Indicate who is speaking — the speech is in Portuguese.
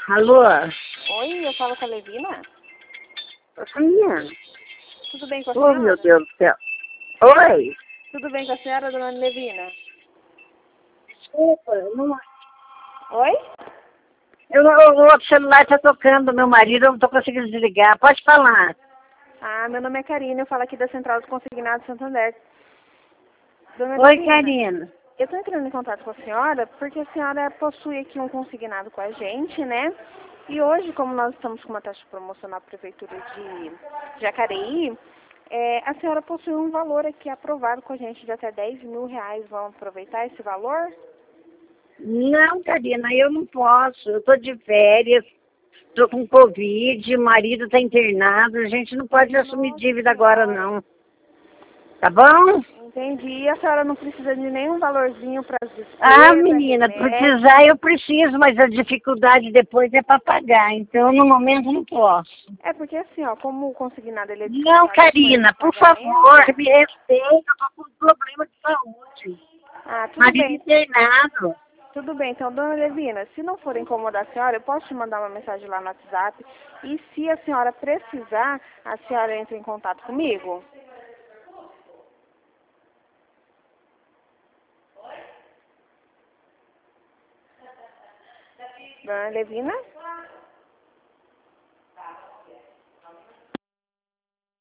Speaker 1: Alô?
Speaker 2: Oi, eu falo com a Levina.
Speaker 1: Minha.
Speaker 2: Tudo bem com a
Speaker 1: Oh,
Speaker 2: senhora?
Speaker 1: meu Deus do céu. Oi?
Speaker 2: Tudo bem com a senhora, dona Levina?
Speaker 1: Desculpa, não...
Speaker 2: Oi?
Speaker 1: o outro celular está tocando, meu marido, eu não estou conseguindo desligar. Pode falar.
Speaker 2: Ah, meu nome é Karina, eu falo aqui da Central dos Consignados Santander. Dona
Speaker 1: Oi,
Speaker 2: Levina,
Speaker 1: Karina.
Speaker 2: eu estou entrando em contato com a senhora porque a senhora possui aqui um consignado com a gente, né? E hoje, como nós estamos com uma taxa promocional na Prefeitura de Jacareí, a senhora possui um valor aqui aprovado com a gente de até R$10.000. Vamos aproveitar esse valor?
Speaker 1: Não, Karina, eu não posso. Eu estou de férias, estou com Covid, o marido está internado. A gente não pode assumir
Speaker 2: Nossa
Speaker 1: dívida agora,
Speaker 2: senhora.
Speaker 1: não. Tá bom?
Speaker 2: Entendi. E a senhora não precisa de nenhum valorzinho para as
Speaker 1: Ah,
Speaker 2: despesas,
Speaker 1: menina,
Speaker 2: remédio?
Speaker 1: precisar eu preciso, mas a dificuldade depois é para pagar. Então, no momento, não posso.
Speaker 2: É porque assim, ó, como o consignado ele é
Speaker 1: Não,
Speaker 2: descontado com esse
Speaker 1: Karina, por
Speaker 2: pagamento.
Speaker 1: favor, me respeita, eu estou com problema de saúde.
Speaker 2: Ah, tudo
Speaker 1: Marido
Speaker 2: bem.
Speaker 1: internado.
Speaker 2: Tudo bem. Então, dona Levina, se não for incomodar a senhora, eu posso te mandar uma mensagem lá no WhatsApp. E se a senhora precisar, a senhora entra em contato comigo? Dona Levina?